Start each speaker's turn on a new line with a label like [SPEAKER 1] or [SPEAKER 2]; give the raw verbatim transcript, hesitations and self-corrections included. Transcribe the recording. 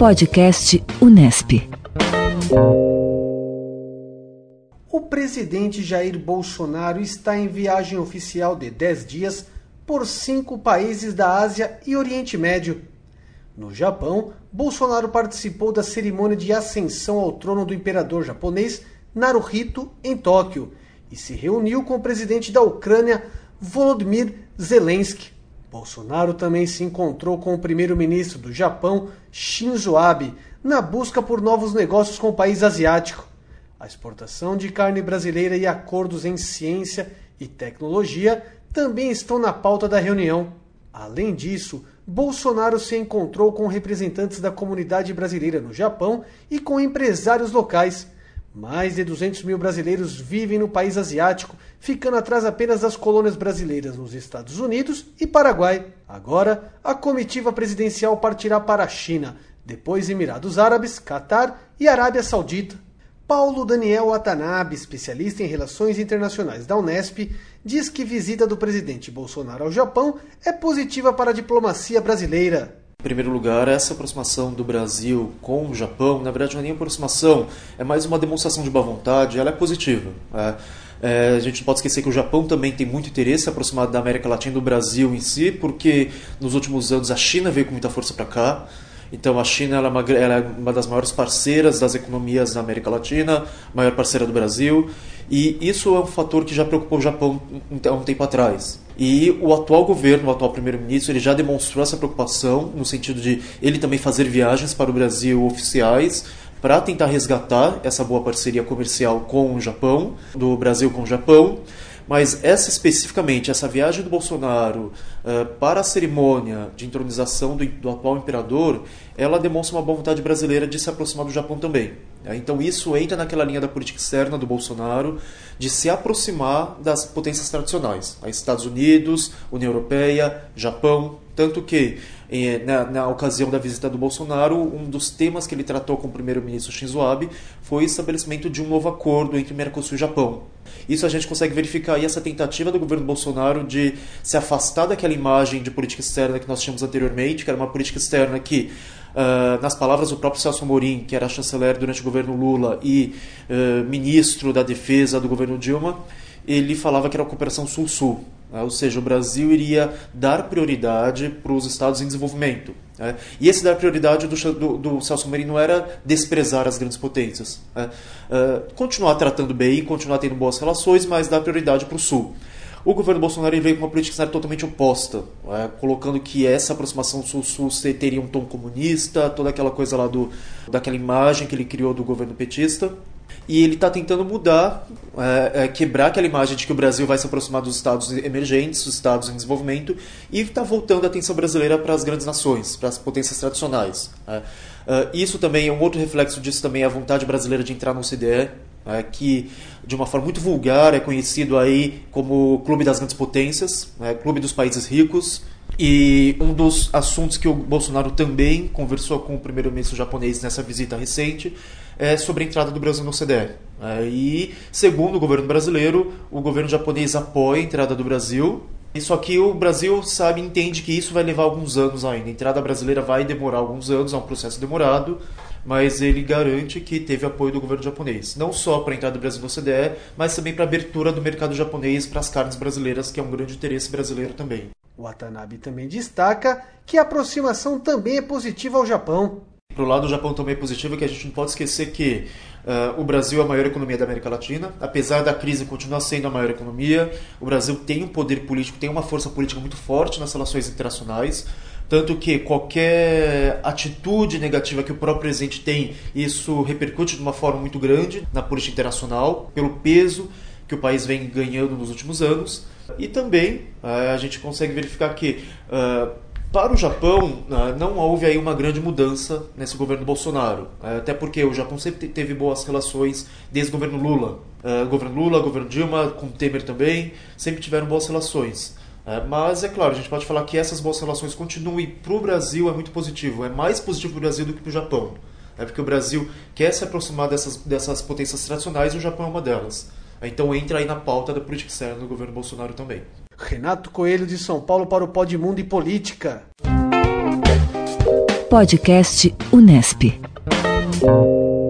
[SPEAKER 1] Podcast Unesp.
[SPEAKER 2] O presidente Jair Bolsonaro está em viagem oficial de dez dias por cinco países da Ásia e Oriente Médio. No Japão, Bolsonaro participou da cerimônia de ascensão ao trono do imperador japonês Naruhito em Tóquio e se reuniu com o presidente da Ucrânia, Volodymyr Zelensky. Bolsonaro também se encontrou com o primeiro-ministro do Japão, Shinzo Abe, na busca por novos negócios com o país asiático. A exportação de carne brasileira e acordos em ciência e tecnologia também estão na pauta da reunião. Além disso, Bolsonaro se encontrou com representantes da comunidade brasileira no Japão e com empresários locais. Mais de duzentos mil brasileiros vivem no país asiático, ficando atrás apenas das colônias brasileiras nos Estados Unidos e Paraguai. Agora, a comitiva presidencial partirá para a China, depois Emirados Árabes, Catar e Arábia Saudita. Paulo Daniel Watanabe, especialista em relações internacionais da Unesp, diz que a visita do presidente Bolsonaro ao Japão é positiva para a diplomacia brasileira.
[SPEAKER 3] Em primeiro lugar, essa aproximação do Brasil com o Japão, na verdade não é nem aproximação, é mais uma demonstração de boa vontade, ela é positiva. É, é, a gente não pode esquecer que o Japão também tem muito interesse em se aproximar da América Latina e do Brasil em si, porque nos últimos anos a China veio com muita força para cá. Então a China ela é, uma, ela é uma das maiores parceiras das economias da América Latina, maior parceira do Brasil, e isso é um fator que já preocupou o Japão há um tempo atrás. E o atual governo, o atual primeiro-ministro, ele já demonstrou essa preocupação no sentido de ele também fazer viagens para o Brasil oficiais para tentar resgatar essa boa parceria comercial com o Japão, do Brasil com o Japão. Mas essa especificamente, essa viagem do Bolsonaro uh, para a cerimônia de entronização do, do atual imperador, ela demonstra uma boa vontade brasileira de se aproximar do Japão também. É, então isso entra naquela linha da política externa do Bolsonaro de se aproximar das potências tradicionais, Estados Unidos, União Europeia, Japão, tanto que Na, na ocasião da visita do Bolsonaro, um dos temas que ele tratou com o primeiro-ministro Shinzo Abe foi o estabelecimento de um novo acordo entre Mercosul e Japão. Isso a gente consegue verificar aí essa tentativa do governo Bolsonaro de se afastar daquela imagem de política externa que nós tínhamos anteriormente, que era uma política externa que, uh, nas palavras do próprio Celso Amorim, que era chanceler durante o governo Lula e uh, ministro da Defesa do governo Dilma, ele falava que era a cooperação Sul-Sul. Ou seja, o Brasil iria dar prioridade para os estados em desenvolvimento. Né? E esse dar prioridade do, do, do Celso Amorim não era desprezar as grandes potências. Né? Uh, continuar tratando bem, continuar tendo boas relações, mas dar prioridade para o Sul. O governo Bolsonaro veio com uma política externa totalmente oposta, né? Colocando que essa aproximação Sul-Sul teria um tom comunista, toda aquela coisa lá do, daquela imagem que ele criou do governo petista. E ele está tentando mudar, é, é, quebrar aquela imagem de que o Brasil vai se aproximar dos estados emergentes, dos estados em desenvolvimento, e está voltando a atenção brasileira para as grandes nações, para as potências tradicionais. É. É, isso também é um outro reflexo disso também é a vontade brasileira de entrar no O C D E, é, que de uma forma muito vulgar é conhecido aí como Clube das Grandes Potências, é, Clube dos Países Ricos. E um dos assuntos que o Bolsonaro também conversou com o primeiro-ministro japonês nessa visita recente é sobre a entrada do Brasil no O C D E. É, e, segundo o governo brasileiro, o governo japonês apoia a entrada do Brasil. Só que o Brasil sabe, entende que isso vai levar alguns anos ainda. A entrada brasileira vai demorar alguns anos, é um processo demorado, mas ele garante que teve apoio do governo japonês. Não só para a entrada do Brasil no O C D E, mas também para a abertura do mercado japonês para as carnes brasileiras, que é um grande interesse brasileiro também.
[SPEAKER 2] Watanabe também destaca que a aproximação também é positiva ao Japão.
[SPEAKER 3] Para o lado do Japão também é positivo, que a gente não pode esquecer que uh, o Brasil é a maior economia da América Latina. Apesar da crise continuar sendo a maior economia, o Brasil tem um poder político, tem uma força política muito forte nas relações internacionais. Tanto que qualquer atitude negativa que o próprio presidente tem, isso repercute de uma forma muito grande na política internacional, pelo peso que o país vem ganhando nos últimos anos. E também uh, a gente consegue verificar que uh, para o Japão uh, não houve aí uma grande mudança nesse governo Bolsonaro, uh, até porque o Japão sempre teve boas relações desde o governo Lula. Uh, governo Lula, governo Dilma, com Temer também, sempre tiveram boas relações. Uh, mas é claro, a gente pode falar que essas boas relações continuam e para o Brasil é muito positivo, é mais positivo para o Brasil do que para o Japão. É porque o Brasil quer se aproximar dessas, dessas potências tradicionais e o Japão é uma delas. Então entra aí na pauta da política externa do governo Bolsonaro também.
[SPEAKER 2] Renato Coelho de São Paulo para o Podmundo e Política.
[SPEAKER 1] Podcast Unesp.